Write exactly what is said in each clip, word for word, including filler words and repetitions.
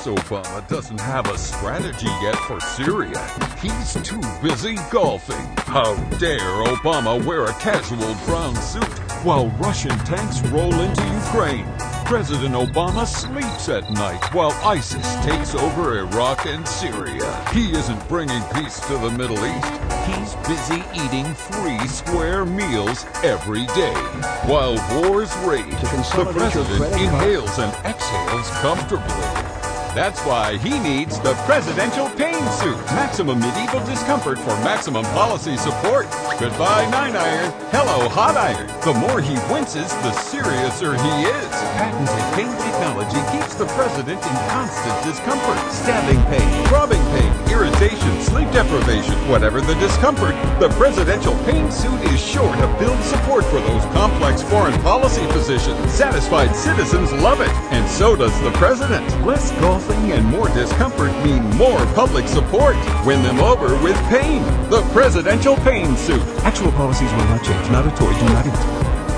course Obama doesn't have a strategy yet for Syria. He's too busy golfing. How dare Obama wear a casual brown suit while Russian tanks roll into Ukraine? President Obama sleeps at night while ISIS takes over Iraq and Syria. He isn't bringing peace to the Middle East. He's busy eating free square meals every day. While wars rage, the president inhales and exhales comfortably. That's why he needs the presidential pain suit. Maximum medieval discomfort for maximum policy support. Goodbye, nine iron. Hello, hot iron. The more he winces, the seriouser he is. Patented pain technology keeps the president in constant discomfort. Stabbing pain, throbbing pain, irritation, sleep deprivation. Whatever the discomfort, the presidential pain suit is sure to build support for those complex foreign policy positions. Satisfied citizens love it, and so does the president. Less golf and more discomfort mean more public support. Win them over with pain. The presidential pain suit. Actual policies will not change. Not a toy. Do not eat.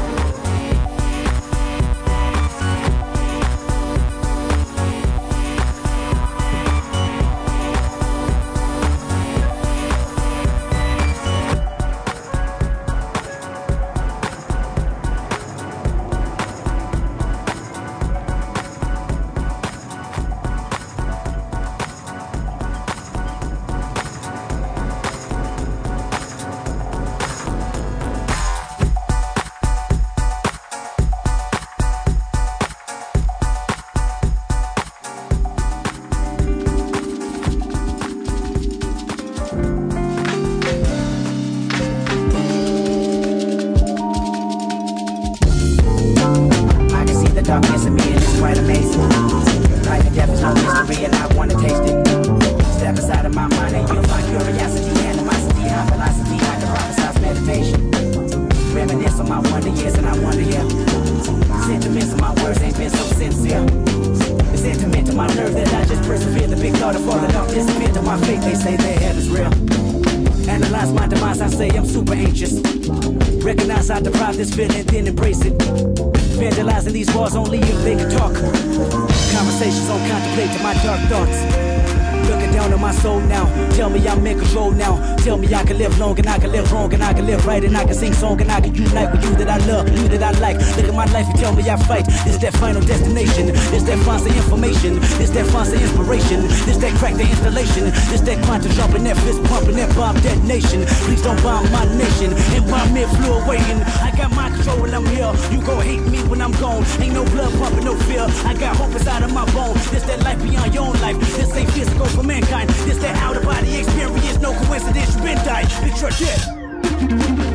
Darkness in me and it's quite amazing. Life and death is no mystery and I want to taste it. Step aside of my mind and you'll find curiosity, animosity, high velocity, I can prophesize meditation. Reminisce on my wonder years and I wonder, yeah. Sentiments of my words ain't been so sincere. The sentiment to my nerve that I just persevere. The big thought of falling off disappear to my faith. They say their head is real. Analyze my demise, I say I'm super anxious. Recognize I deprive this feeling, then embrace it. Vandalizing these walls only if they can talk. Conversations on contemplating my dark thoughts. Looking down on my soul now. Tell me I'm in control now. Tell me I can live long and I can live wrong and I can live right and I can sing song and I can unite with you that I love, you that I like. Look at my life and tell me I fight. It's that final destination. It's that fancy information. It's that fancy inspiration. It's that crack the installation. It's that quantum jumping, that fist pumping, that bomb detonation. Please don't bomb my nation. And bomb me flew awaiting. I got my control when I'm here. You gon' hate me when I'm gone. Ain't no blood pumping, no fear. I got hope inside of my bone. This that life beyond your own life. This ain't physical for mankind. This that out of body experience. No coincidence, you been died. It's your shit.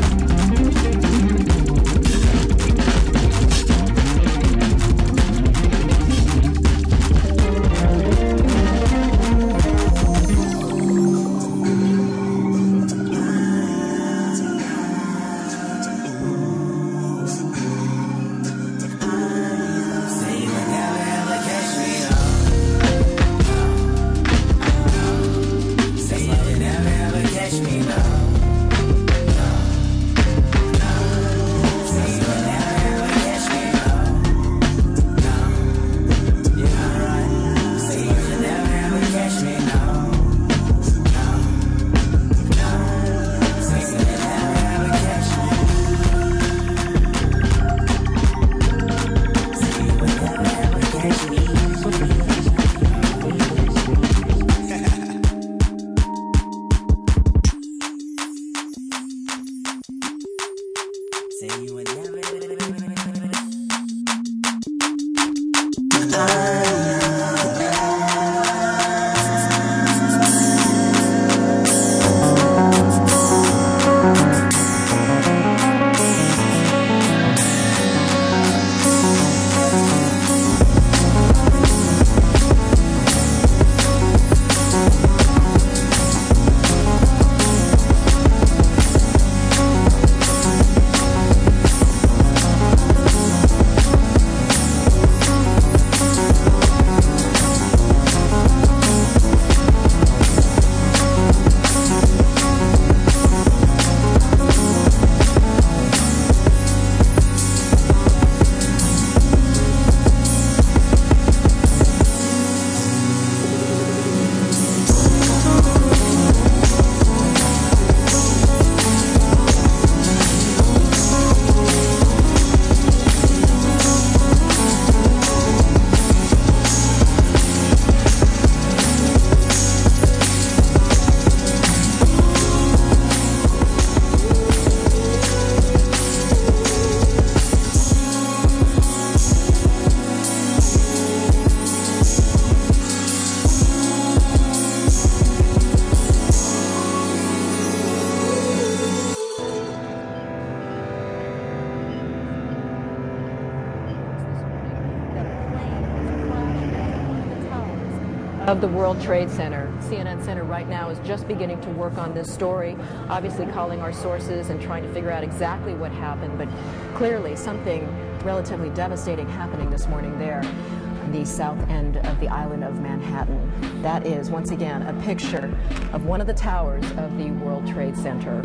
of the World Trade Center. C N N Center right now is just beginning to work on this story, obviously calling our sources and trying to figure out exactly what happened, but clearly something relatively devastating happening this morning there on the south end of the island of Manhattan. That is, once again, a picture of one of the towers of the World Trade Center.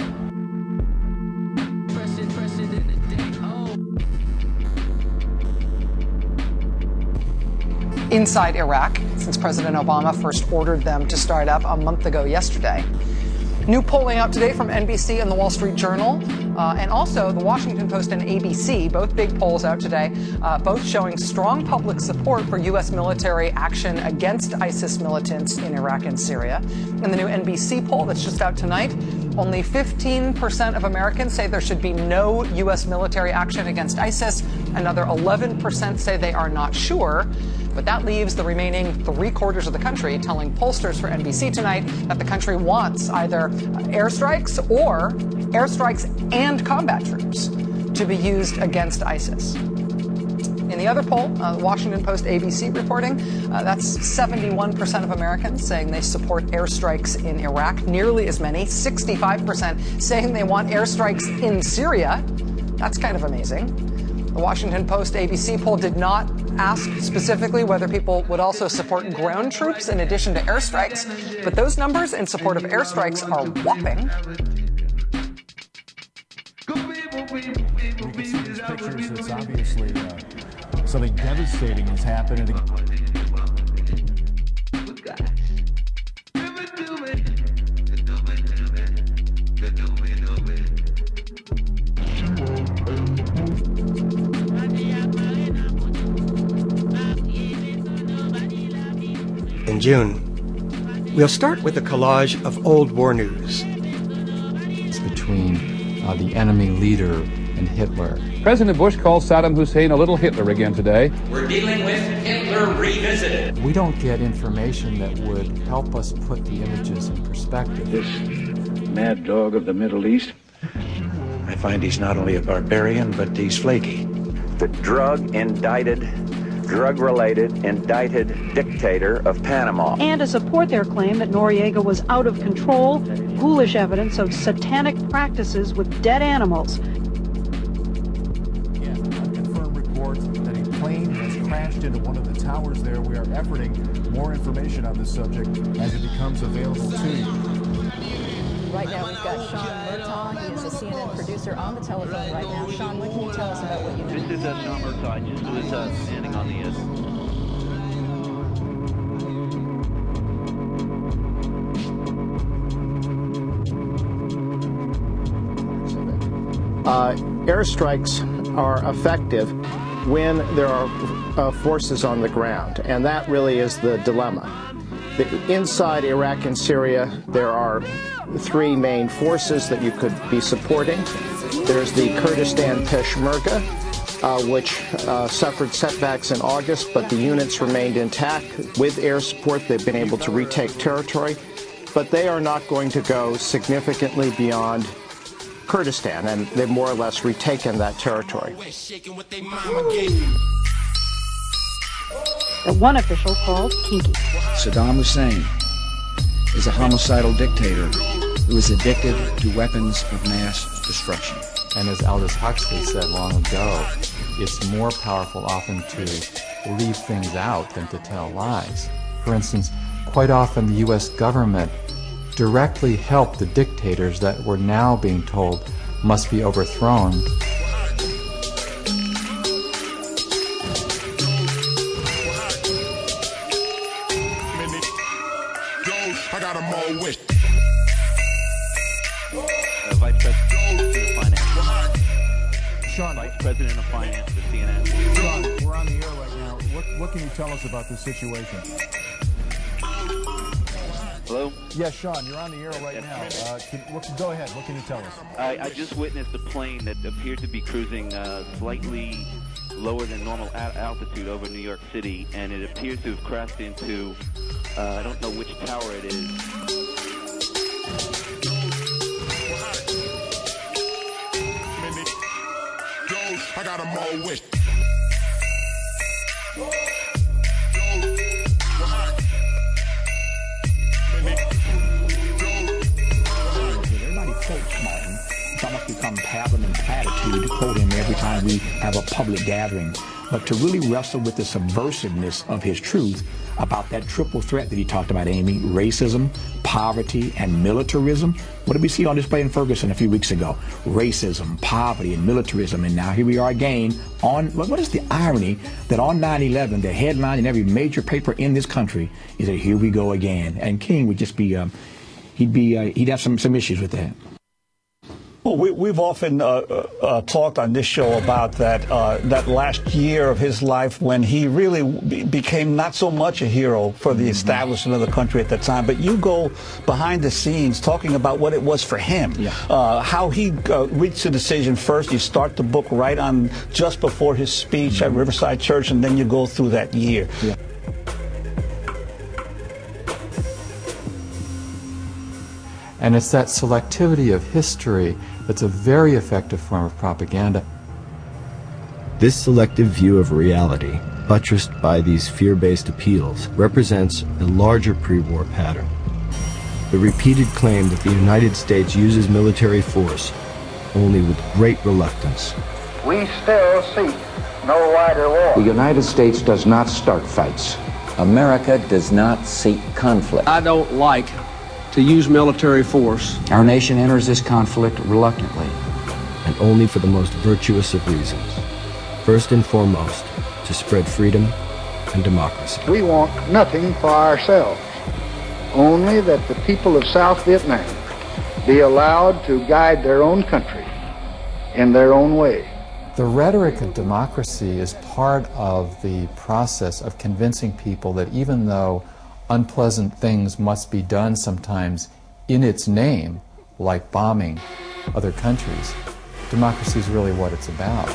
Inside Iraq, since President Obama first ordered them to start up a month ago yesterday. New polling out today from N B C and the Wall Street Journal, uh, and also the Washington Post and A B C, both big polls out today, uh, both showing strong public support for U S military action against ISIS militants in Iraq and Syria. In the new N B C poll that's just out tonight, only fifteen percent of Americans say there should be no U S military action against ISIS. Another eleven percent say they are not sure. But that leaves the remaining three quarters of the country telling pollsters for N B C tonight that the country wants either airstrikes or airstrikes and combat troops to be used against ISIS. In the other poll, uh, Washington Post A B C reporting, uh, that's seventy-one percent of Americans saying they support airstrikes in Iraq, nearly as many, sixty-five percent saying they want airstrikes in Syria. That's kind of amazing. The Washington Post A B C poll did not ask specifically whether people would also support ground troops in addition to airstrikes, but those numbers in support of airstrikes are whopping. We can see these pictures. It's obviously uh, something devastating has happened. In June, we'll start with a collage of old war news. It's between uh, the enemy leader and Hitler. President Bush calls Saddam Hussein a little Hitler again today. We're dealing with Hitler revisited. We don't get information that would help us put the images in perspective. This mad dog of the Middle East, I find he's not only a barbarian, but he's flaky. The drug-indicted drug-related, indicted dictator of Panama. And to support their claim that Noriega was out of control, ghoulish evidence of satanic practices with dead animals. Yeah, unconfirmed reports that a plane has crashed into one of the towers there. We are efforting more information on this subject as it becomes available to you. Right now we've got Sean Murtaugh. He is a C N N producer on the telephone right now. Sean, what can you tell us about what you know? This is uh, Sean Murtaugh. I just was uh, standing on the Uh, airstrikes are effective when there are uh, forces on the ground, and that really is the dilemma. The, inside Iraq and Syria, there are three main forces that you could be supporting. There's the Kurdistan Peshmerga, uh, which uh, suffered setbacks in August, but the units remained intact. With air support, they've been able to retake territory, but they are not going to go significantly beyond Kurdistan, and they've more or less retaken that territory. That one official called kinky. Saddam Hussein is a homicidal dictator who is addicted to weapons of mass destruction. And as Aldous Huxley said long ago, it's more powerful often to leave things out than to tell lies. For instance, quite often the U S government directly helped the dictators that were now being told must be overthrown. I got them all with. Uh, Vice President of Finance. Sean, Vice President of Finance for C N N. Sean, we're on the air right now. What, what can you tell us about this situation? Hello? Yes, Sean, you're on the air right now. Uh, can, what, go ahead. What can you tell us? I, I just witnessed a plane that appeared to be cruising uh, slightly lower than normal a- altitude over New York City, and it appears to have crashed into, uh, I don't know which tower it is. I got them all with. pablum and platitude to quote him every time we have a public gathering, but to really wrestle with the subversiveness of his truth about that triple threat that he talked about, Amy: racism, poverty, and militarism. What did we see on display in Ferguson a few weeks ago? Racism, poverty, and militarism. And now here we are again on, what is the irony that on nine eleven, the headline in every major paper in this country is that here we go again. And King would just be, um, he'd be, uh, he'd have some, some issues with that. Well, we, we've often uh, uh, talked on this show about that uh, that last year of his life when he really be, became not so much a hero for the establishment of the country at that time, but you go behind the scenes talking about what it was for him, yeah. uh, how he uh, reached a decision first. You start the book right on just before his speech mm-hmm. at Riverside Church, and then you go through that year. Yeah. And it's that selectivity of history that's a very effective form of propaganda. This selective view of reality, buttressed by these fear-based appeals, represents a larger pre-war pattern. The repeated claim that the United States uses military force only with great reluctance. We still seek no wider war. The United States does not start fights. America does not seek conflict. I don't like to use military force. Our nation enters this conflict reluctantly. And only for the most virtuous of reasons. First and foremost, to spread freedom and democracy. We want nothing for ourselves, only that the people of South Vietnam be allowed to guide their own country in their own way. The rhetoric of democracy is part of the process of convincing people that even though unpleasant things must be done sometimes in its name, like bombing other countries, democracy is really what it's about.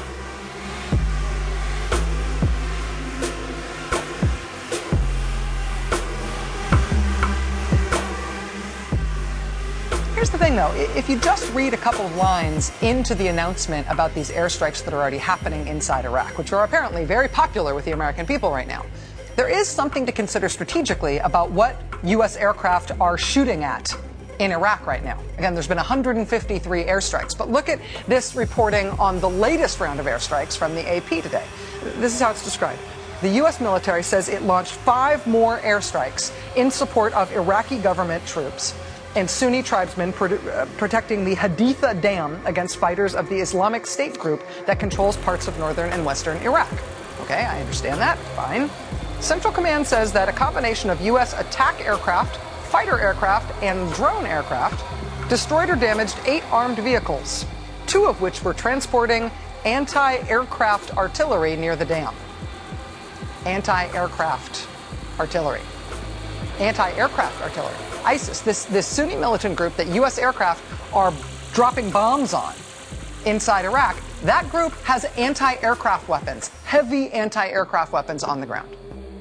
Here's the thing, though. If you just read a couple of lines into the announcement about these airstrikes that are already happening inside Iraq, which are apparently very popular with the American people right now, there is something to consider strategically about what U S aircraft are shooting at in Iraq right now. Again, there's been one hundred fifty-three airstrikes, but look at this reporting on the latest round of airstrikes from the A P today. This is how it's described. The U S military says it launched five more airstrikes in support of Iraqi government troops and Sunni tribesmen pro uh, protecting the Haditha Dam against fighters of the Islamic State group that controls parts of northern and western Iraq. Okay, I understand that. Fine. Central Command says that a combination of U S attack aircraft, fighter aircraft, and drone aircraft destroyed or damaged eight armed vehicles, two of which were transporting anti-aircraft artillery near the dam. Anti-aircraft artillery. Anti-aircraft artillery. ISIS, this, this Sunni militant group that U S aircraft are dropping bombs on inside Iraq, that group has anti-aircraft weapons, heavy anti-aircraft weapons on the ground.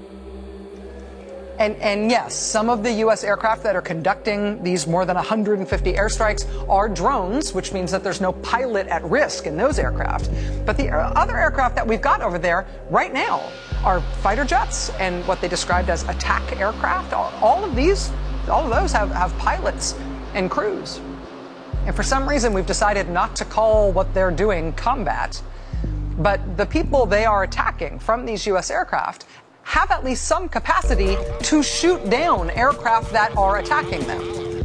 And, and yes, some of the U S aircraft that are conducting these more than one hundred fifty airstrikes are drones, which means that there's no pilot at risk in those aircraft. But the other aircraft that we've got over there right now are fighter jets and what they described as attack aircraft. All, all of these, all of those have, have pilots and crews. And for some reason, we've decided not to call what they're doing combat. But the people they are attacking from these U S aircraft have at least some capacity to shoot down aircraft that are attacking them.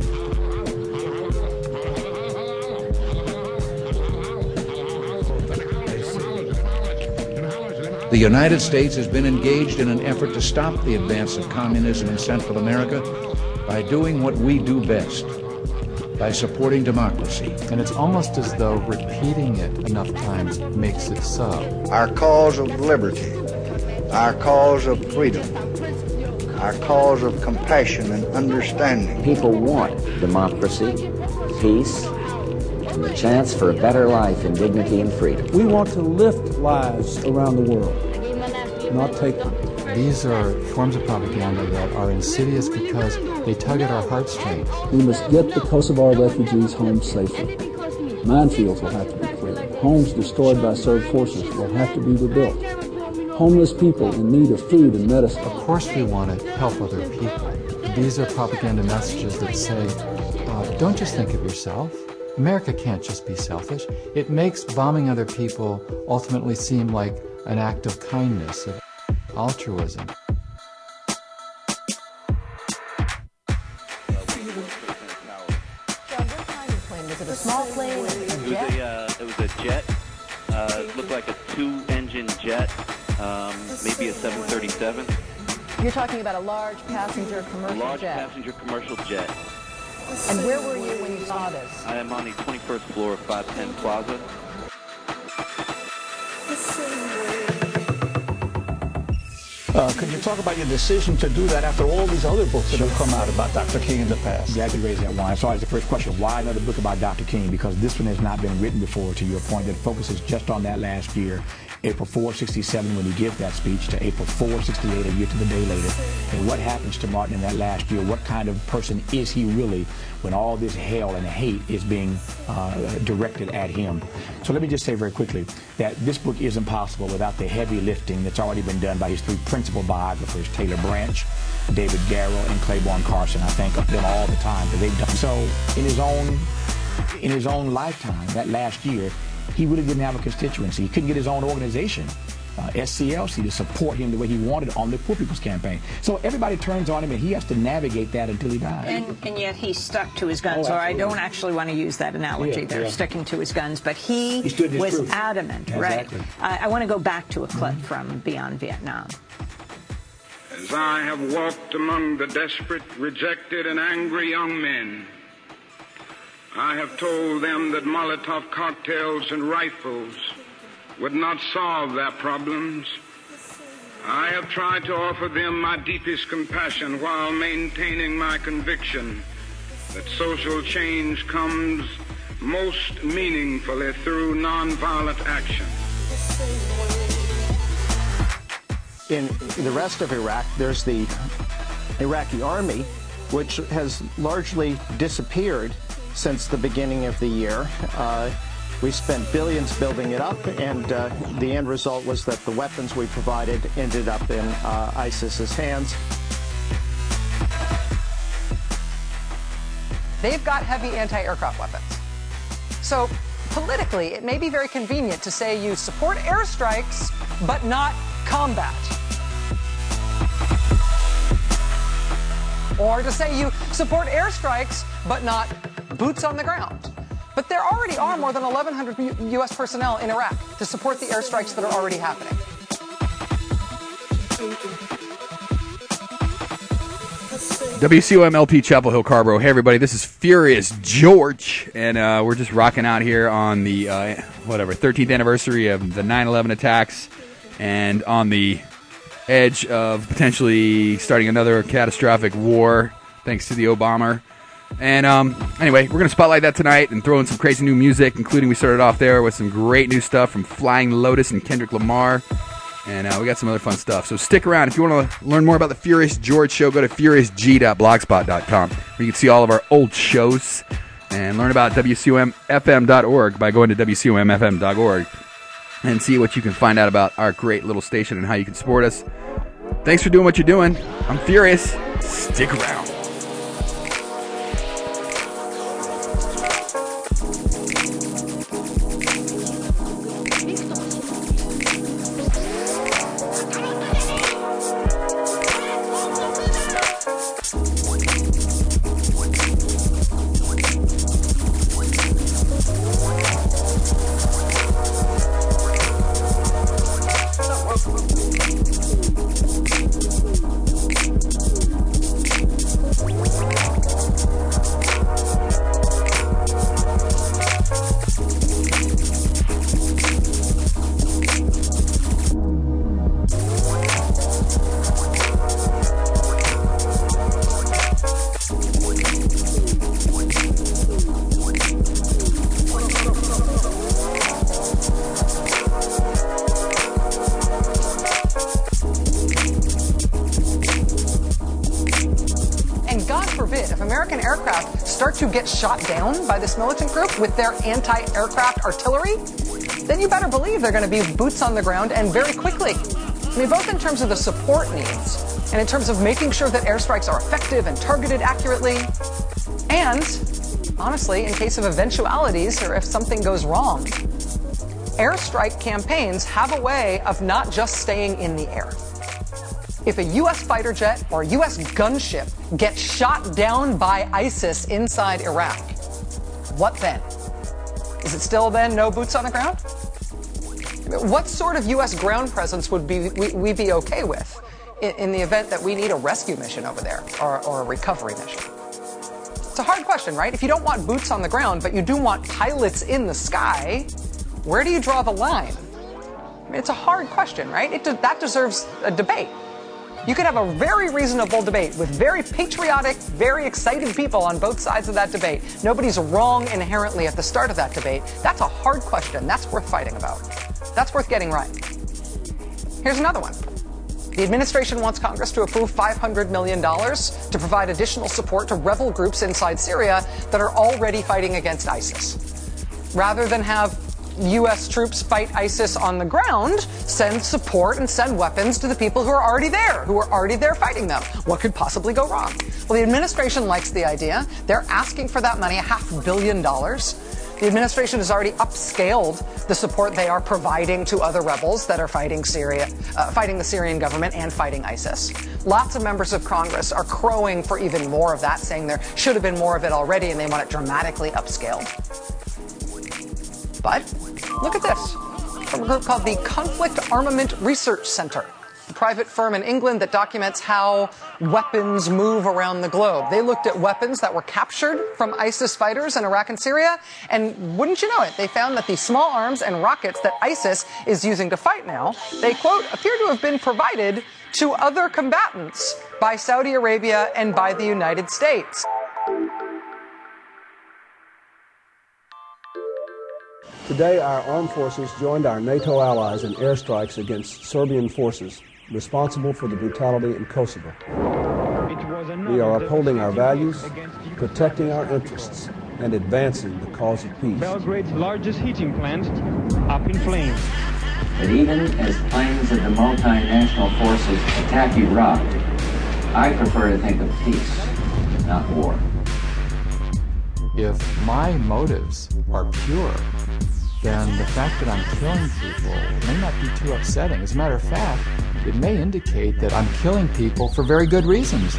The United States has been engaged in an effort to stop the advance of communism in Central America by doing what we do best, by supporting democracy. And it's almost as though repeating it enough times makes it so. Our cause of liberty, our cause of freedom, our cause of compassion and understanding. People want democracy, peace, and the chance for a better life in dignity and freedom. We want to lift lives around the world, not take them. These are forms of propaganda that are insidious because they tug at our heartstrings. We must get the Kosovar refugees home safely. Minefields will have to be cleared. Homes destroyed by Serb forces will have to be rebuilt. Homeless people in need of food and medicine. Of course we want to help other people. These are propaganda messages that say, uh, don't just think of yourself, America can't just be selfish. It makes bombing other people ultimately seem like an act of kindness, of altruism. Was it a small plane? A It was jet? a, uh, it was a jet. Uh, it looked like a two-engine jet, um, maybe a seven thirty-seven. You're talking about a large passenger commercial A large jet. passenger commercial jet. And where were you when you saw this? I am on the twenty-first floor of five ten Plaza. Uh, could you talk about your decision to do that after all these other books that have come out about Doctor King in the past? Glad you raised that one. So that's the first question. Why another book about Doctor King? Because this one has not been written before, to your point, that focuses just on that last year, April fourth, sixty-seven, when he gives that speech, to April fourth, sixty-eight, a year to the day later. And what happens to Martin in that last year? What kind of person is he really when all this hell and hate is being uh, directed at him? So let me just say very quickly that this book is impossible without the heavy lifting that's already been done by his three principal biographers, Taylor Branch, David Garrow, and Claiborne Carson. I thank them all the time that they've done. So in his own, in his own lifetime, that last year, he really didn't have a constituency. He couldn't get his own organization, uh, S C L C, to support him the way he wanted on the Poor People's Campaign. So everybody turns on him, and he has to navigate that until he dies. And, and yet he stuck to his guns, Oh, or I don't actually want to use that analogy. Yeah, They're yeah. sticking to his guns, but he, He stood his was truth. adamant, Exactly. right? I, I want to go back to a clip mm-hmm. from Beyond Vietnam. As I have walked among the desperate, rejected, and angry young men, I have told them that Molotov cocktails and rifles would not solve their problems. I have tried to offer them my deepest compassion while maintaining my conviction that social change comes most meaningfully through nonviolent action. In the rest of Iraq, there's the Iraqi army, which has largely disappeared since the beginning of the year. Uh, we spent billions building it up, and uh, the end result was that the weapons we provided ended up in uh, ISIS's hands. They've got heavy anti-aircraft weapons. So politically, it may be very convenient to say you support airstrikes, but not combat. Or to say you support airstrikes, but not boots on the ground. But there already are more than eleven hundred U S personnel in Iraq to support the airstrikes that are already happening. W C O M L P Chapel Hill, Carborough. Hey, everybody, this is Furious George, and uh, we're just rocking out here on the, uh, whatever, thirteenth anniversary of the nine eleven attacks, and on the edge of potentially starting another catastrophic war, thanks to the Obama. And um, anyway, we're going to spotlight that tonight and throw in some crazy new music, including we started off there with some great new stuff from Flying Lotus and Kendrick Lamar. And uh, we got some other fun stuff. So stick around. If you want to learn more about the Furious George Show, go to furious g dot blogspot dot com, where you can see all of our old shows and learn about W C O M F M dot org by going to W C O M F M dot org and see what you can find out about our great little station and how you can support us. Thanks for doing what you're doing. I'm Furious. Stick around. To get shot down by this militant group with their anti-aircraft artillery, then you better believe they're going to be boots on the ground, and very quickly. I mean, both in terms of the support needs and in terms of making sure that airstrikes are effective and targeted accurately, and honestly, in case of eventualities or if something goes wrong. Airstrike campaigns have a way of not just staying in the air. If a U S fighter jet or a U S gunship gets shot down by ISIS inside Iraq, what then? Is it still then no boots on the ground? What sort of U S ground presence would be, we, we be okay with in, in the event that we need a rescue mission over there or, or a recovery mission? It's a hard question, right? If you don't want boots on the ground, but you do want pilots in the sky, where do you draw the line? I mean, it's a hard question, right? It de- that deserves a debate. You could have a very reasonable debate with very patriotic, very excited people on both sides of that debate. Nobody's wrong inherently at the start of that debate. That's a hard question. That's worth fighting about. That's worth getting right. Here's another one. The administration wants Congress to approve five hundred million dollars to provide additional support to rebel groups inside Syria that are already fighting against ISIS. Rather than have U S troops fight ISIS on the ground, send support and send weapons to the people who are already there, who are already there fighting them. What could possibly go wrong? Well, the administration likes the idea. They're asking for that money, a half billion dollars. The administration has already upscaled the support they are providing to other rebels that are fighting Syria, uh, fighting the Syrian government and fighting ISIS. Lots of members of Congress are crowing for even more of that, saying there should have been more of it already and they want it dramatically upscaled. But look at this, from a group called the Conflict Armament Research Center, a private firm in England that documents how weapons move around the globe. They looked at weapons that were captured from ISIS fighters in Iraq and Syria, and wouldn't you know it, they found that the small arms and rockets that ISIS is using to fight now, they, quote, appear to have been provided to other combatants by Saudi Arabia and by the United States. Today, our armed forces joined our NATO allies in airstrikes against Serbian forces responsible for the brutality in Kosovo. We are upholding our values, protecting our interests, and advancing the cause of peace. Belgrade's largest heating plant up in flames. But even as planes of the multinational forces attack Iraq, I prefer to think of peace, not war. If my motives are pure, then the fact that I'm killing people may not be too upsetting. As a matter of fact, it may indicate that I'm killing people for very good reasons.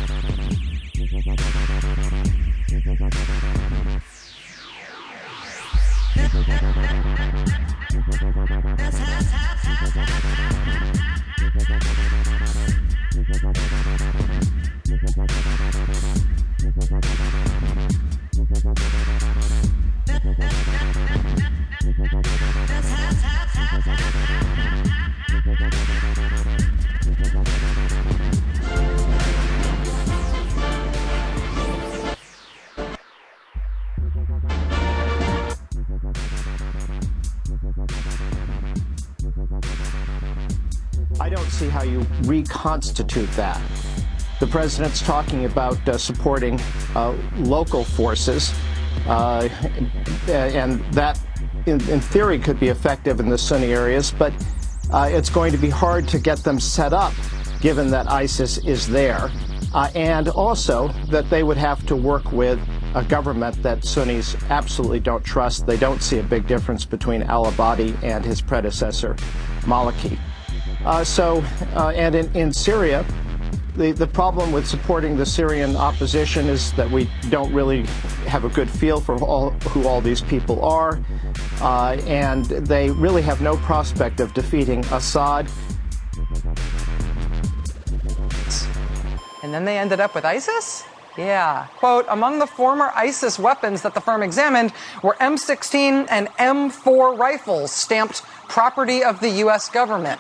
I don't see how you reconstitute that. The president's talking about uh, supporting uh, local forces, uh, and that, in, in theory, could be effective in the Sunni areas, but uh, it's going to be hard to get them set up, given that ISIS is there, uh, and also that they would have to work with a government that Sunnis absolutely don't trust. They don't see a big difference between al-Abadi and his predecessor, Maliki. Uh, so, uh, and in, in Syria, the, the problem with supporting the Syrian opposition is that we don't really have a good feel for all, who all these people are, uh, and they really have no prospect of defeating Assad. And then they ended up with ISIS? Yeah. Quote, among the former ISIS weapons that the firm examined were M sixteen and M four rifles stamped property of the U S government.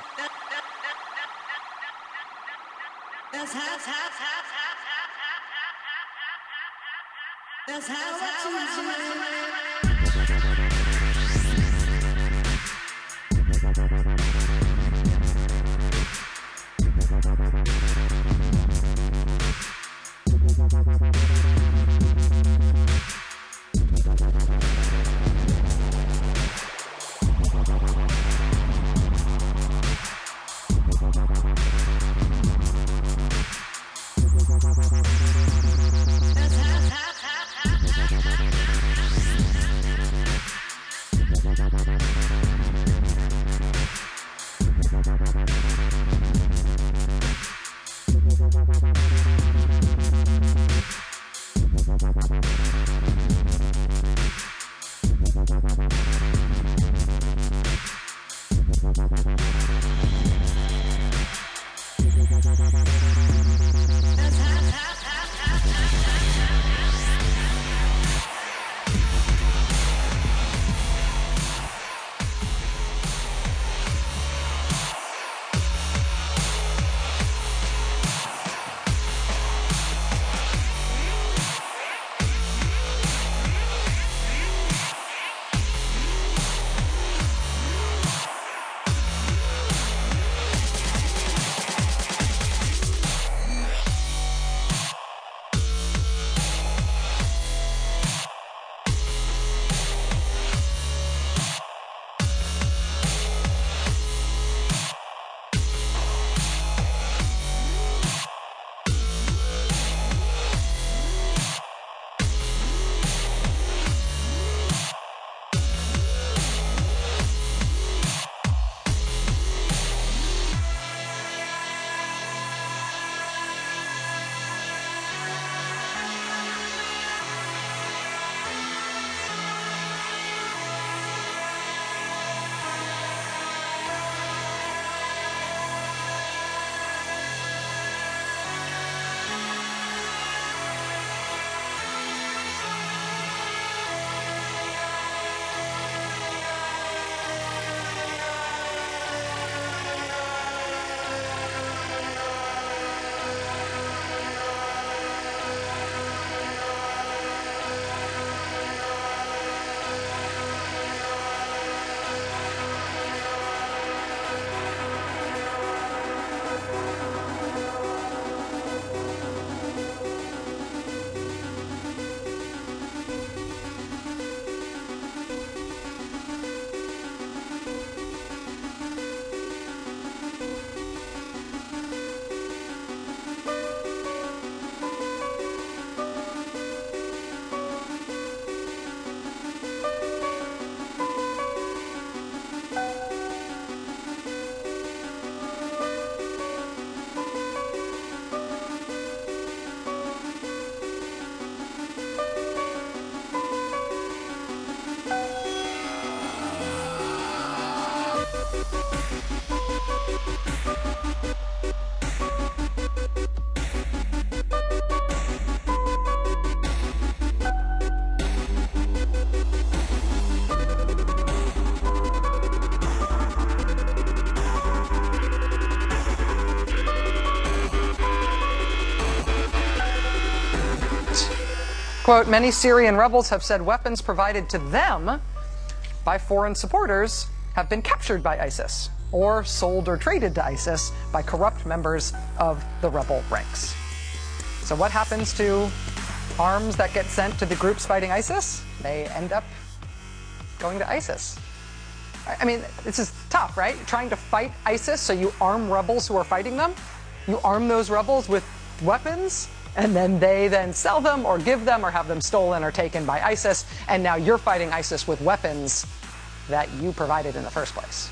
Quote, many Syrian rebels have said weapons provided to them by foreign supporters have been captured by ISIS or sold or traded to ISIS by corrupt members of the rebel ranks. So what happens to arms that get sent to the groups fighting ISIS? They end up going to ISIS. I mean, this is tough, right? You're trying to fight ISIS, so you arm rebels who are fighting them. You arm those rebels with weapons, and then they then sell them or give them or have them stolen or taken by ISIS, and now you're fighting ISIS with weapons that you provided in the first place.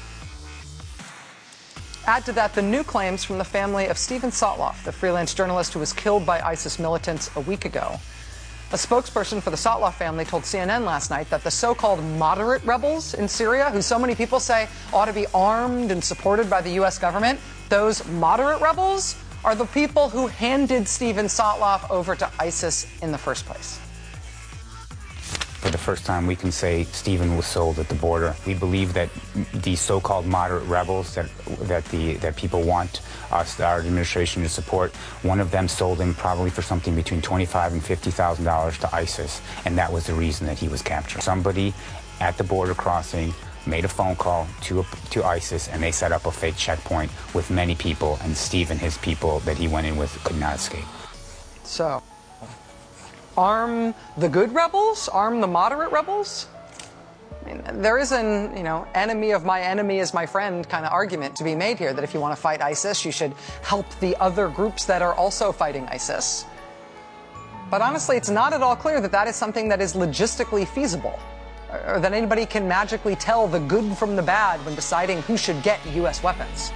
Add to that the new claims from the family of Steven Sotloff, the freelance journalist who was killed by ISIS militants a week ago. A spokesperson for the Sotloff family told C N N last night that the so-called moderate rebels in Syria, who so many people say ought to be armed and supported by the U S government, those moderate rebels are the people who handed Steven Sotloff over to ISIS in the first place. For the first time, we can say Steven was sold at the border. We believe that the so-called moderate rebels that that the that people want us, our administration, to support, one of them sold him probably for something between twenty-five and fifty thousand dollars to ISIS, and that was the reason that he was captured. Somebody at the border crossing made a phone call to to ISIS, and they set up a fake checkpoint with many people, and Steve and his people that he went in with could not escape. So, arm the good rebels? Arm the moderate rebels? I mean, there is an, you know, enemy of my enemy is my friend kind of argument to be made here, that if you want to fight ISIS, you should help the other groups that are also fighting ISIS. But honestly, it's not at all clear that that is something that is logistically feasible, or that anybody can magically tell the good from the bad when deciding who should get U S weapons.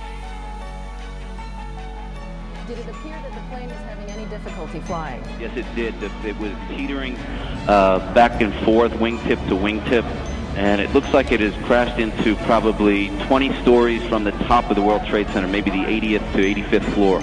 Did it appear that the plane was having any difficulty flying? Yes, it did. It was teetering uh, back and forth, wingtip to wingtip, and it looks like it has crashed into probably twenty stories from the top of the World Trade Center, maybe the eightieth to eighty-fifth floor.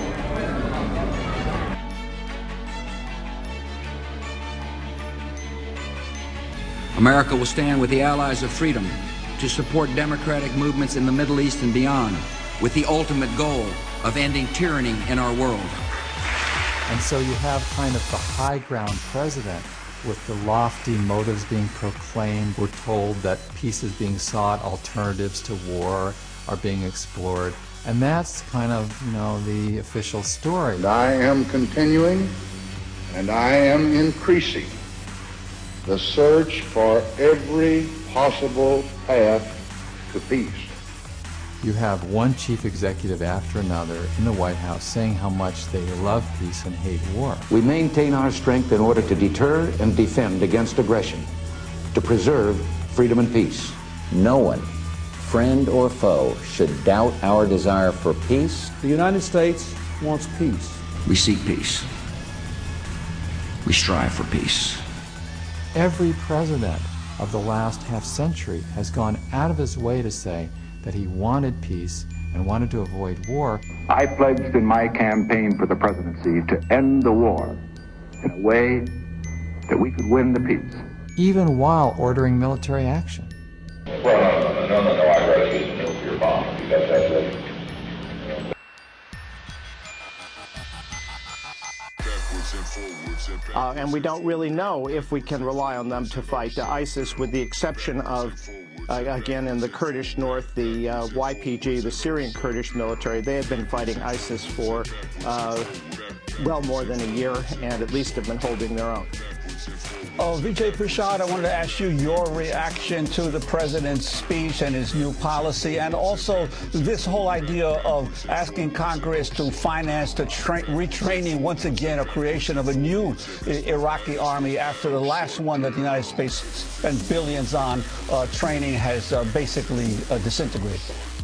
America will stand with the allies of freedom to support democratic movements in the Middle East and beyond, with the ultimate goal of ending tyranny in our world. And so you have kind of the high ground president with the lofty motives being proclaimed. We're told that peace is being sought, alternatives to war are being explored. And that's kind of, you know, the official story. And I am continuing and I am increasing the search for every possible path to peace. You have one chief executive after another in the White House saying how much they love peace and hate war. We maintain our strength in order to deter and defend against aggression, to preserve freedom and peace. No one, friend or foe, should doubt our desire for peace. The United States wants peace. We seek peace. We strive for peace. Every president of the last half century has gone out of his way to say that he wanted peace and wanted to avoid war. I pledged in my campaign for the presidency to end the war in a way that we could win the peace. Even while ordering military action. Well, no, no, no, no, I'd rather use a nuclear bomb because that's it. Uh, and we don't really know if we can rely on them to fight uh, ISIS, with the exception of, uh, again, in the Kurdish north, the uh, Y P G, the Syrian Kurdish military. They have been fighting ISIS for uh, well more than a year, and at least have been holding their own. Oh, Vijay Prashad, I wanted to ask you your reaction to the president's speech and his new policy, and also this whole idea of asking Congress to finance the tra- retraining once again, a creation of a new Iraqi army after the last one that the United States spent billions on uh, training has uh, basically uh, disintegrated.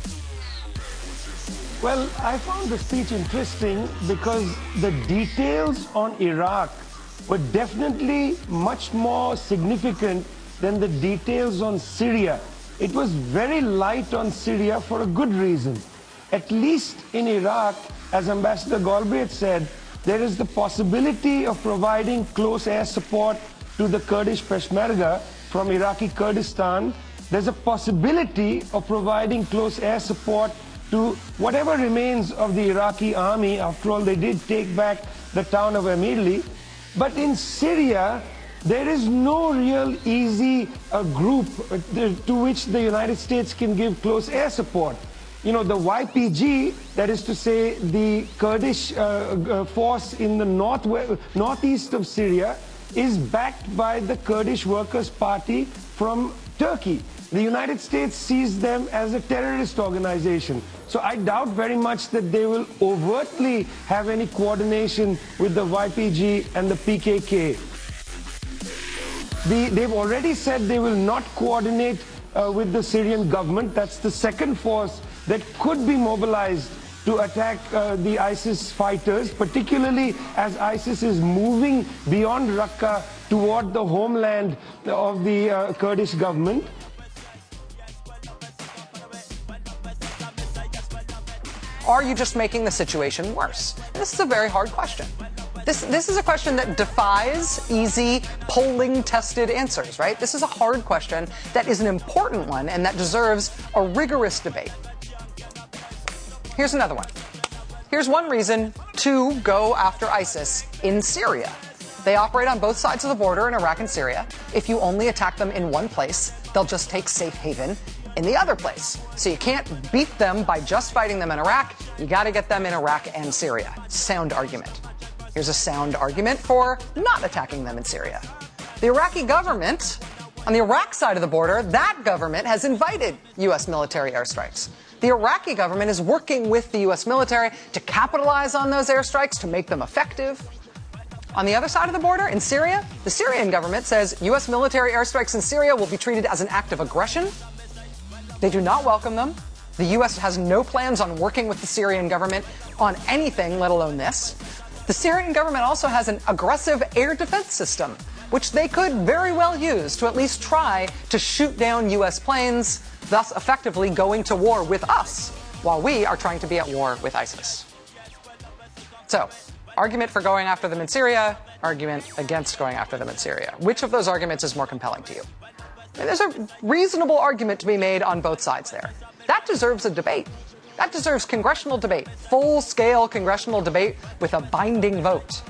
Well, I found the speech interesting because the details on Iraq were definitely much more significant than the details on Syria. It was very light on Syria for a good reason. At least in Iraq, as Ambassador Galbraith said, there is the possibility of providing close air support to the Kurdish Peshmerga from Iraqi Kurdistan. There's a possibility of providing close air support to whatever remains of the Iraqi army. After all, they did take back the town of Amirli. But in Syria, there is no real easy uh, group uh, to which the United States can give close air support. You know, the Y P G, that is to say the Kurdish uh, uh, force in the north, northeast of Syria, is backed by the Kurdish Workers' Party from Turkey. The United States sees them as a terrorist organization. So I doubt very much that they will overtly have any coordination with the Y P G and the P K K. The, they've already said they will not coordinate uh, with the Syrian government. That's the second force that could be mobilized to attack uh, the ISIS fighters, particularly as ISIS is moving beyond Raqqa toward the homeland of the uh, Kurdish government. Are you just making the situation worse? And this is a very hard question. This, this is a question that defies easy, polling-tested answers, right? This is a hard question that is an important one and that deserves a rigorous debate. Here's another one. Here's one reason to go after ISIS in Syria. They operate on both sides of the border in Iraq and Syria. If you only attack them in one place, they'll just take safe haven in the other place. So you can't beat them by just fighting them in Iraq. You got to get them in Iraq and Syria. Sound argument. Here's a sound argument for not attacking them in Syria. The Iraqi government, on the Iraq side of the border, that government has invited U S military airstrikes. The Iraqi government is working with the U S military to capitalize on those airstrikes, to make them effective. On the other side of the border, in Syria, the Syrian government says U S military airstrikes in Syria will be treated as an act of aggression. They do not welcome them. The U S has no plans on working with the Syrian government on anything, let alone this. The Syrian government also has an aggressive air defense system, which they could very well use to at least try to shoot down U S planes, thus effectively going to war with us, while we are trying to be at war with ISIS. So, argument for going after them in Syria, argument against going after them in Syria. Which of those arguments is more compelling to you? And there's a reasonable argument to be made on both sides there. That deserves a debate. That deserves congressional debate, full-scale congressional debate with a binding vote.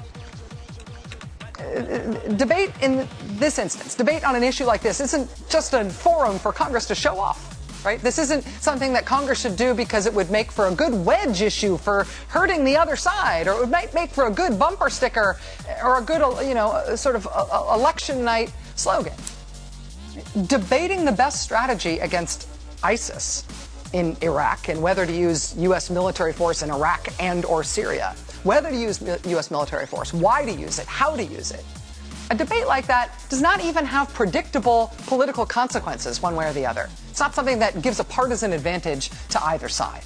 Uh, debate in this instance, debate on an issue like this isn't just a forum for Congress to show off, right? This isn't something that Congress should do because it would make for a good wedge issue for hurting the other side, or it would make, make for a good bumper sticker or a good, you know, sort of a, a election night slogan. Debating the best strategy against ISIS in Iraq and whether to use U S military force in Iraq and or Syria, whether to use U S military force, why to use it, how to use it. A debate like that does not even have predictable political consequences one way or the other. It's not something that gives a partisan advantage to either side.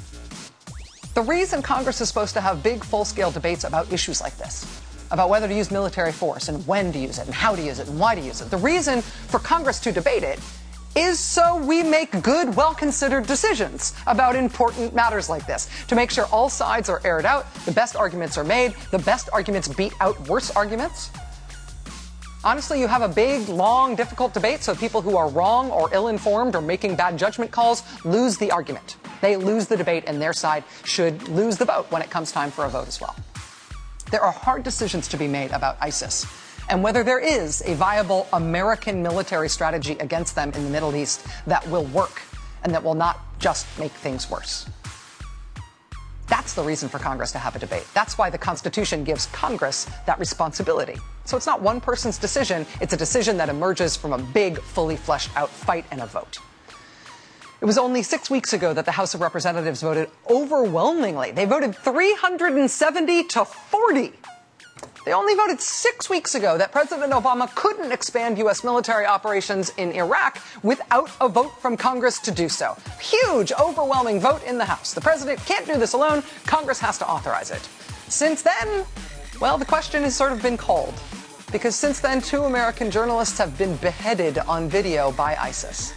The reason Congress is supposed to have big, full-scale debates about issues like this, about whether to use military force and when to use it and how to use it and why to use it, the reason for Congress to debate it is so we make good, well-considered decisions about important matters like this, to make sure all sides are aired out, the best arguments are made, the best arguments beat out worse arguments. Honestly, you have a big, long, difficult debate, so people who are wrong or ill-informed or making bad judgment calls lose the argument. They lose the debate, and their side should lose the vote when it comes time for a vote as well. There are hard decisions to be made about ISIS and whether there is a viable American military strategy against them in the Middle East that will work and that will not just make things worse. That's the reason for Congress to have a debate. That's why the Constitution gives Congress that responsibility. So it's not one person's decision, it's a decision that emerges from a big, fully fleshed out fight and a vote. It was only six weeks ago that the House of Representatives voted overwhelmingly. They voted three hundred seventy to forty. They only voted six weeks ago that President Obama couldn't expand U S military operations in Iraq without a vote from Congress to do so. Huge, overwhelming vote in the House. The president can't do this alone. Congress has to authorize it. Since then, well, the question has sort of been cold. Because since then, two American journalists have been beheaded on video by ISIS.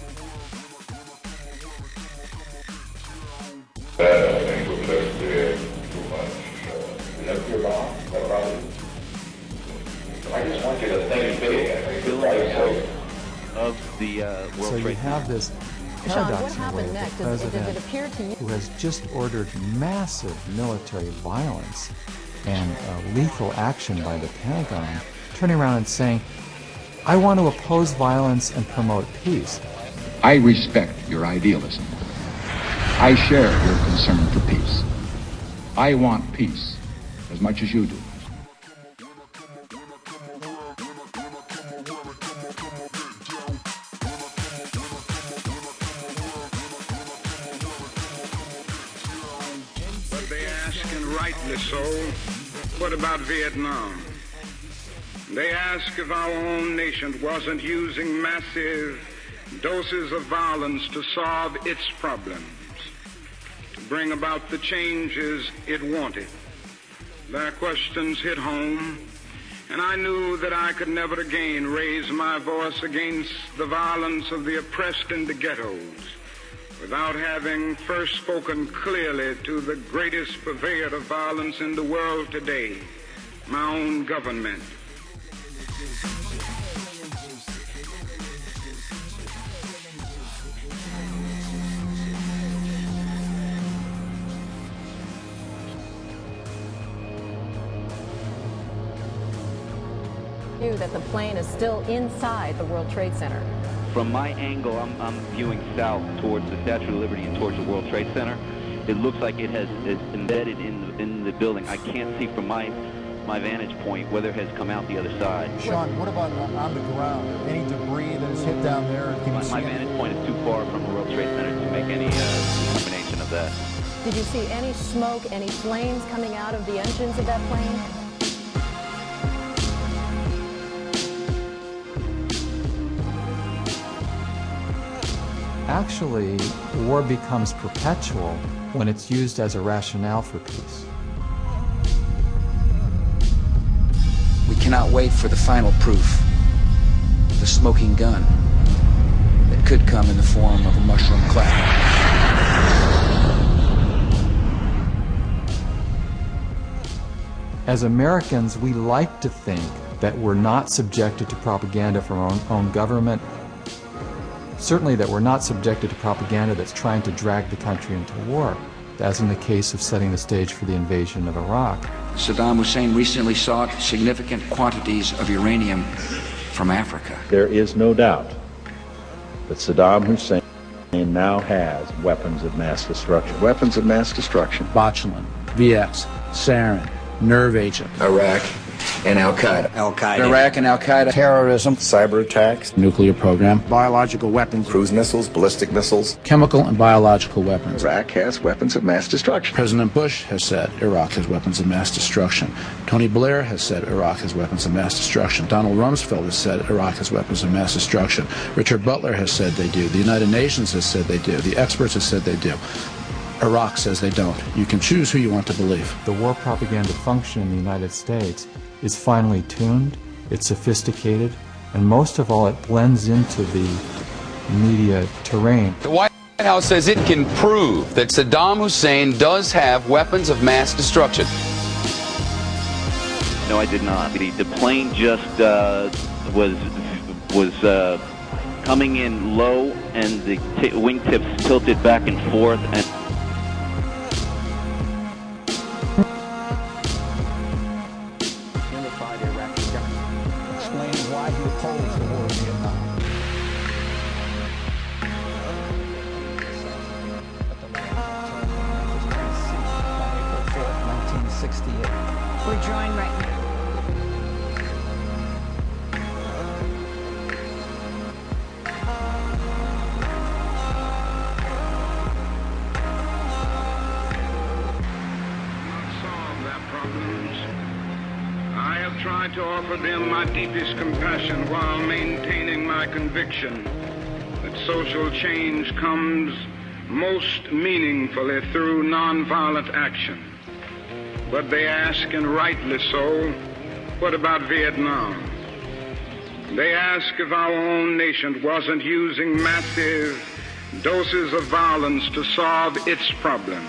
I just want you to think big. Of the uh, World so you Trade have this Sean, paradox what in a way happened of next? the Does, president does it appear to you? who has just ordered massive military violence and uh, lethal action by the Pentagon to turning around and saying, I want to oppose violence and promote peace. I respect your idealism. I share your concern for peace. I want peace as much as you do. But they ask, and rightly so, what about Vietnam? They ask if our own nation wasn't using massive doses of violence to solve its problems, to bring about the changes it wanted. Their questions hit home, and I knew that I could never again raise my voice against the violence of the oppressed in the ghettos without having first spoken clearly to the greatest purveyor of violence in the world today, my own government. That the plane is still inside the World Trade Center. From my angle, I'm, I'm viewing south towards the Statue of Liberty and towards the World Trade Center. It looks like it has is embedded in the, in the building. I can't see from my my vantage point whether it has come out the other side. Sean, what about on, on the ground? Any debris that has hit down there? Can My, you my see vantage anything? point is too far from the World Trade Center to make any uh, determination of that. Did you see any smoke, any flames coming out of the engines of that plane? Actually, war becomes perpetual when it's used as a rationale for peace. We cannot wait for the final proof, the smoking gun that could come in the form of a mushroom cloud. As Americans, we like to think that we're not subjected to propaganda from our own, own government. Certainly that we're not subjected to propaganda that's trying to drag the country into war, as in the case of setting the stage for the invasion of Iraq. Saddam Hussein recently sought significant quantities of uranium from Africa. There is no doubt that Saddam Hussein now has weapons of mass destruction. Weapons of mass destruction. Botulinum, V X, sarin, nerve agent. Iraq and Al-Qaeda. Al-Qaeda. Iraq and Al-Qaeda. Terrorism. Cyber attacks. Nuclear program. Biological weapons. Cruise missiles, ballistic missiles. Chemical and biological weapons. Iraq has weapons of mass destruction. President Bush has said Iraq has weapons of mass destruction. Tony Blair has said Iraq has weapons of mass destruction. Donald Rumsfeld has said Iraq has weapons of mass destruction. Richard Butler has said they do. The United Nations has said they do. The experts have said they do. Iraq says they don't. You can choose who you want to believe. The war propaganda function in the United States is finely tuned, it's sophisticated, and most of all, it blends into the media terrain. The White House says it can prove that Saddam Hussein does have weapons of mass destruction. No, I did not. The, the plane just uh, was was uh, coming in low, and the t wingtips tilted back and forth. And We're joined right now. Solve their problems. I have tried to offer them my deepest compassion while maintaining my conviction that social change comes most meaningfully through nonviolent action. But they ask, and rightly so, what about Vietnam? They ask if our own nation wasn't using massive doses of violence to solve its problems.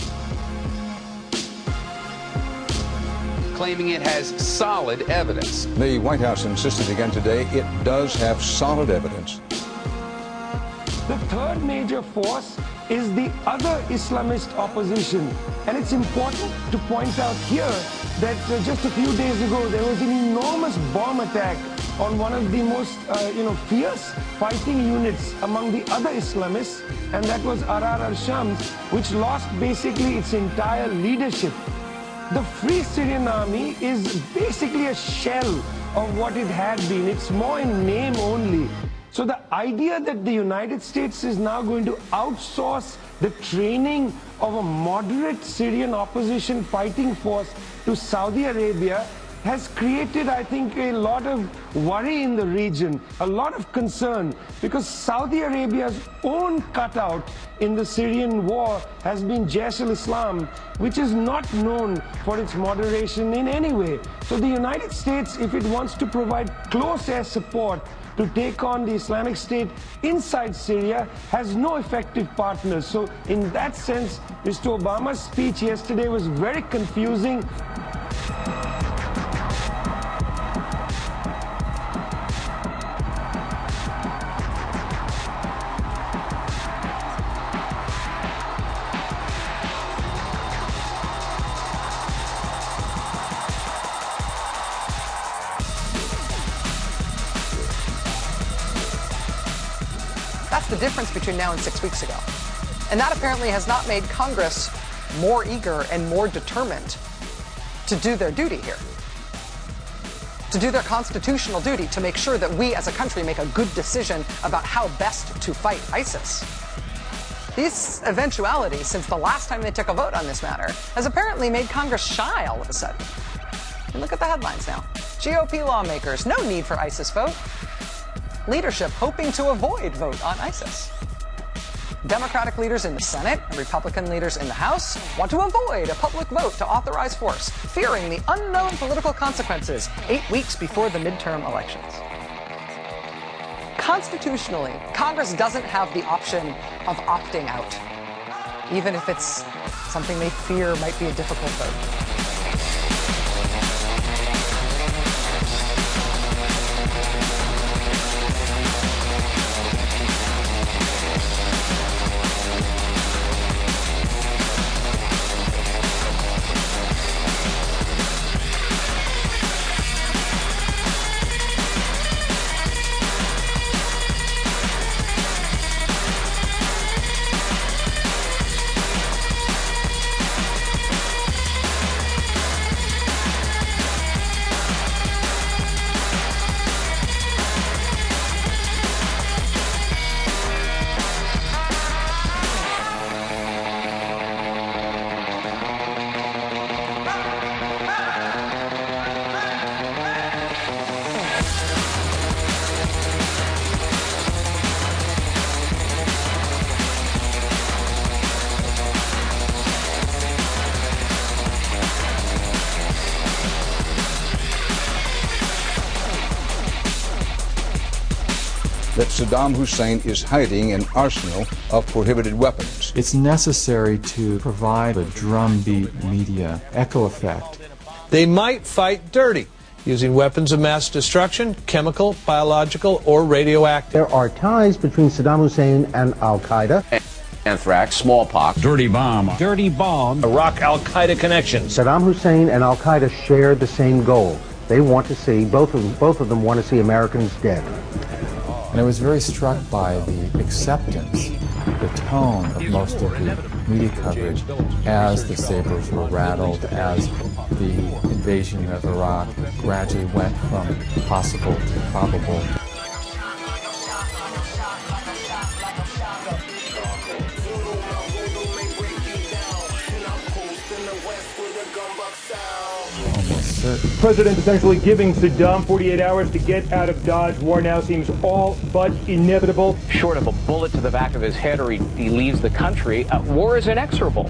Claiming it has solid evidence. The White House insisted again today it does have solid evidence. The third major force is the other Islamist opposition. And it's important to point out here that uh, just a few days ago there was an enormous bomb attack on one of the most uh, you know, fierce fighting units among the other Islamists, and that was Ahrar al-Shams, which lost basically its entire leadership. The Free Syrian Army is basically a shell of what it had been. It's more in name only. So the idea that the United States is now going to outsource the training of a moderate Syrian opposition fighting force to Saudi Arabia has created, I think, a lot of worry in the region, a lot of concern, because Saudi Arabia's own cutout in the Syrian war has been Jaish al-Islam, which is not known for its moderation in any way. So the United States, if it wants to provide close air support to take on the Islamic State inside Syria, has no effective partners. So in that sense, Mister Obama's speech yesterday was very confusing. That's the difference between now and six weeks ago. And that apparently has not made Congress more eager and more determined to do their duty here, to do their constitutional duty, to make sure that we as a country make a good decision about how best to fight ISIS. This eventuality, since the last time they took a vote on this matter, has apparently made Congress shy all of a sudden. And look at the headlines now. G O P lawmakers, no need for ISIS vote. Leadership hoping to avoid vote on ISIS. Democratic leaders in the Senate and Republican leaders in the House want to avoid a public vote to authorize force, fearing the unknown political consequences eight weeks before the midterm elections. Constitutionally, Congress doesn't have the option of opting out, even if it's something they fear might be a difficult vote. That Saddam Hussein is hiding an arsenal of prohibited weapons. It's necessary to provide a drumbeat media echo effect. They might fight dirty, using weapons of mass destruction, chemical, biological, or radioactive. There are ties between Saddam Hussein and Al-Qaeda. Anthrax, smallpox, dirty bomb, dirty bomb, Iraq Al-Qaeda connections. Saddam Hussein and Al-Qaeda share the same goal. They want to see, both of them, both of them want to see Americans dead. And I was very struck by the acceptance, the tone of most of the media coverage as the sabers were rattled, as the invasion of Iraq gradually went from possible to probable. The president essentially giving Saddam forty-eight hours to get out of Dodge. War now seems all but inevitable. Short of a bullet to the back of his head or he, he leaves the country, uh, war is inexorable.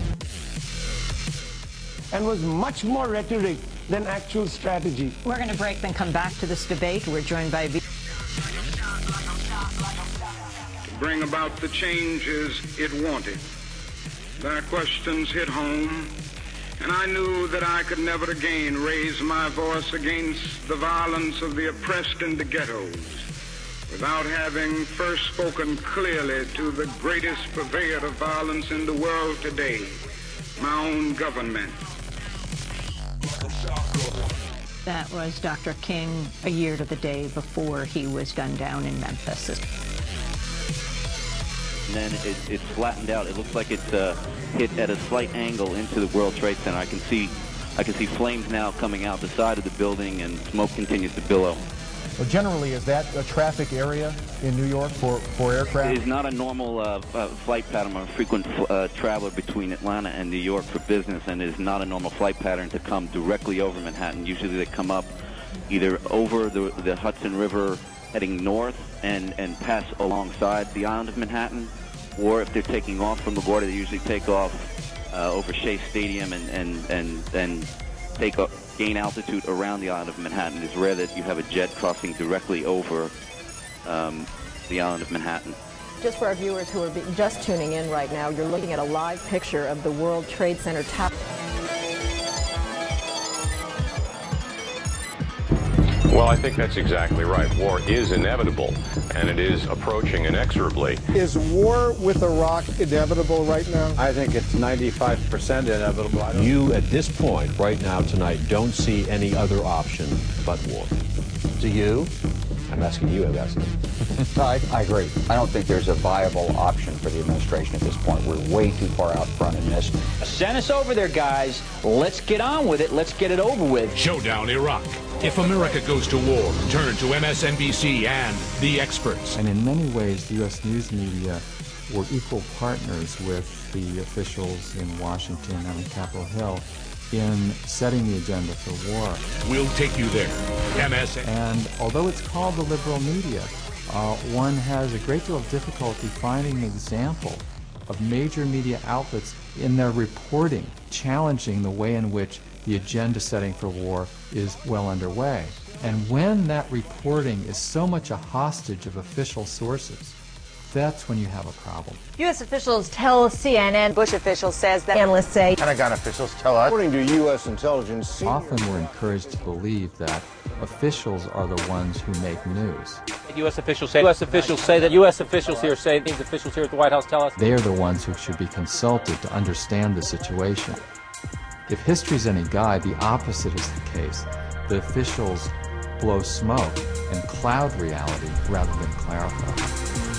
And was much more rhetoric than actual strategy. We're going to break, then come back to this debate. We're joined by... V to bring about the changes it wanted. Their questions hit home. And I knew that I could never again raise my voice against the violence of the oppressed in the ghettos, without having first spoken clearly to the greatest purveyor of violence in the world today, my own government. That was Doctor King a year to the day before he was gunned down in Memphis. And then it, it's flattened out. It looks like it's uh, hit at a slight angle into the World Trade Center. I can see, I can see flames now coming out the side of the building, and smoke continues to billow. Well, generally, is that a traffic area in New York for, for aircraft? It is not a normal uh, uh, flight pattern. I'm a frequent uh, traveler between Atlanta and New York for business, and it is not a normal flight pattern to come directly over Manhattan. Usually they come up either over the, the Hudson River heading north and, and pass alongside the island of Manhattan, or if they're taking off from LaGuardia, they usually take off uh, over Shea Stadium and, and, and then take up, gain altitude around the island of Manhattan. It's rare that you have a jet crossing directly over um, the island of Manhattan. Just for our viewers who are just tuning in right now, you're looking at a live picture of the World Trade Center tower. Well, I think that's exactly right. War is inevitable, and it is approaching inexorably. Is war with Iraq inevitable right now? I think it's ninety-five percent inevitable. I don't you, at this point, right now, tonight, don't see any other option but war. Do you? I'm asking you, I'm asking. I, I agree. I don't think there's a viable option for the administration at this point. We're way too far out front in this. Send us over there, guys. Let's get on with it. Let's get it over with. Showdown Iraq. If America goes to war, turn to M S N B C and The Experts. And in many ways, the U S news media were equal partners with the officials in Washington and on Capitol Hill in setting the agenda for war. We'll take you there. M S N. And although it's called the liberal media, uh, one has a great deal of difficulty finding an example of major media outlets in their reporting challenging the way in which the agenda setting for war is well underway. And when that reporting is so much a hostage of official sources, that's when you have a problem. U S officials tell C N N. Bush official says that analysts say. Pentagon officials tell us. According to U S intelligence, senior... often we're encouraged to believe that officials are the ones who make news. U S officials say. U S officials say that. U S officials here say. These officials here at the White House tell us. They are the ones who should be consulted to understand the situation. If history's any guide, the opposite is the case. The officials blow smoke and cloud reality rather than clarify.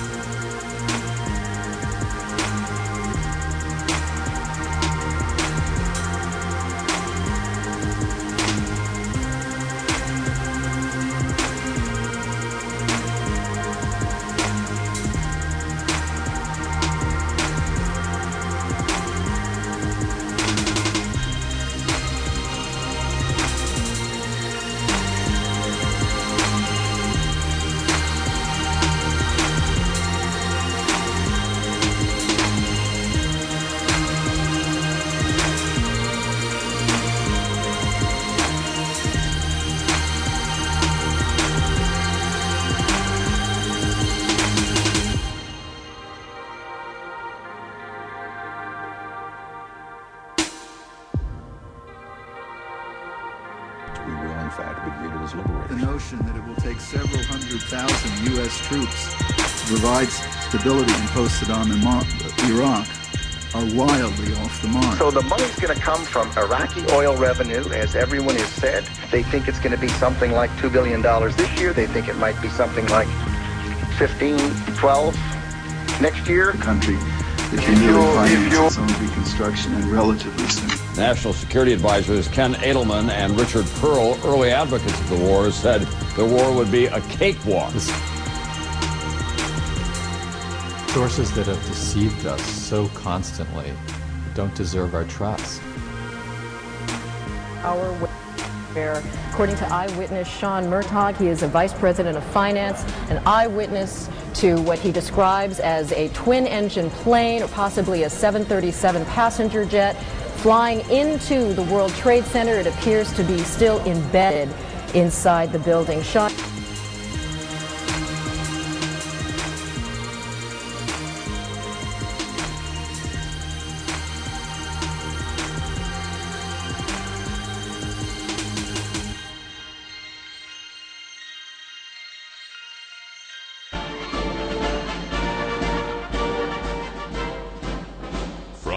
Troops to provide stability in post-Saddam Iraq are wildly off the mark. So the money's going to come from Iraqi oil revenue, as everyone has said. They think it's going to be something like two billion dollars this year. They think it might be something like fifteen, twelve next year. The country that can really finance its own reconstruction and relatively soon. National Security Advisors Ken Edelman and Richard Pearl, early advocates of the war, said the war would be a cakewalk. Sources that have deceived us so constantly don't deserve our trust. Our where, according to eyewitness Sean Murtaugh, he is a vice president of finance, an eyewitness to what he describes as a twin-engine plane or possibly a seven thirty-seven passenger jet flying into the World Trade Center. It appears to be still embedded inside the building. Sean.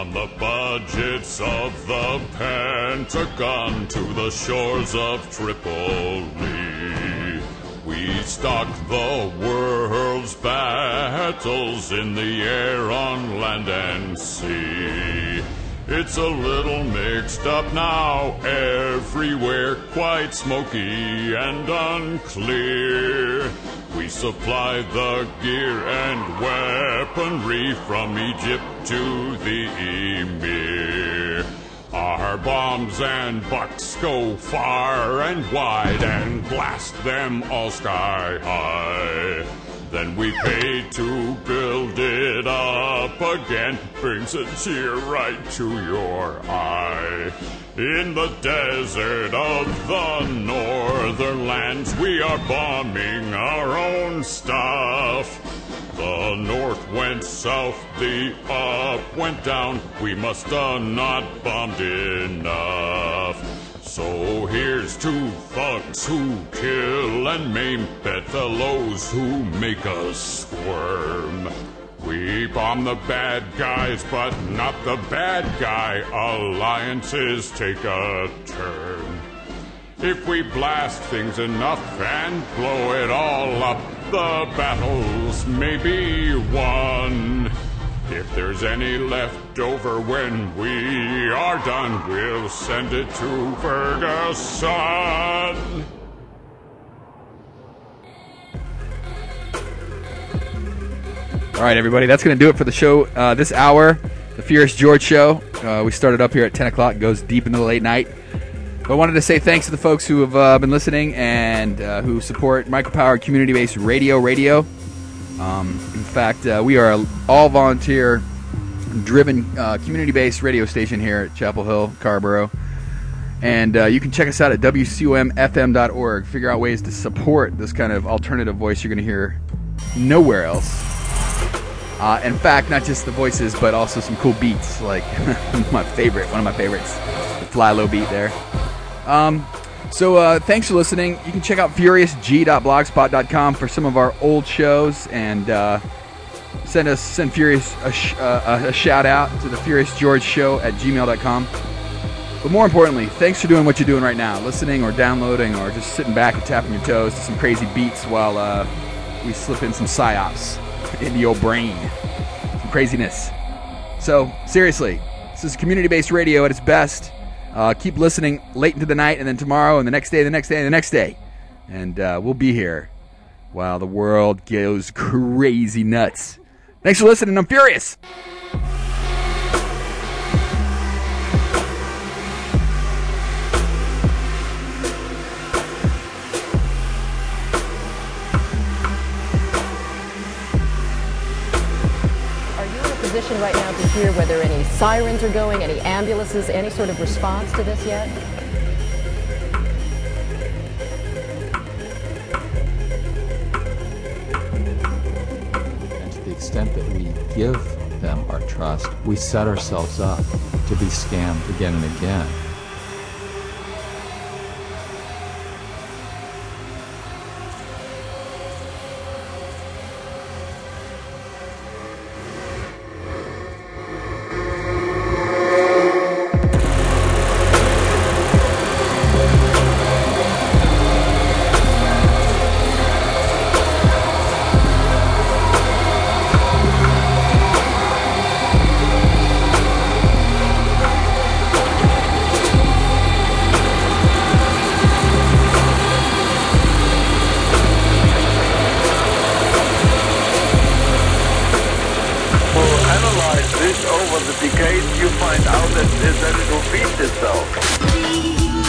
From the budgets of the Pentagon to the shores of Tripoli, we stocked the world's battles in the air, on land and sea. It's a little mixed up now, everywhere, quite smoky and unclear. We supply the gear and weaponry from Egypt to the Emir. Our bombs and bucks go far and wide and blast them all sky high. Then we pay to build it up again, brings a tear right to your eye. In the desert of the northern lands, we are bombing our own stuff. The north went south, the up went down, we must have not bombed enough. So here's to thugs who kill and maim, bedfellows who make us squirm. We bomb the bad guys, but not the bad guy. Alliances take a turn. If we blast things enough and blow it all up, the battles may be won. If there's any left over when we are done, we'll send it to Ferguson. All right, everybody, that's going to do it for the show uh, this hour, the Furious George Show. Uh, we started up here at ten o'clock, goes deep into the late night. But I wanted to say thanks to the folks who have uh, been listening and uh, who support Micropower Community-Based Radio Radio. Um, in fact, uh, we are an all-volunteer-driven uh, community-based radio station here at Chapel Hill, Carrboro. And uh, you can check us out at W C O M F M dot org. Figure out ways to support this kind of alternative voice you're going to hear nowhere else. Uh, in fact, not just the voices, but also some cool beats, like my favorite, one of my favorites, the Fly Low beat there. Um, so uh, thanks for listening. You can check out furious g dot blogspot dot com for some of our old shows, and uh, send us send Furious a, sh- uh, a shout out to the Furious George Show at gmail dot com. But more importantly, thanks for doing what you're doing right now, listening or downloading or just sitting back and tapping your toes to some crazy beats while uh, we slip in some psyops into your brain. Some craziness. So, seriously, this is community-based radio at its best. Uh, keep listening late into the night, and then tomorrow, and the next day, the next day, and the next day. And uh, we'll be here while the world goes crazy nuts. Thanks for listening. I'm Furious. Right now to hear whether any sirens are going, any ambulances, any sort of response to this yet? And to the extent that we give them our trust, we set ourselves up to be scammed again and again. Over the decades, you find out that, that it repeats itself.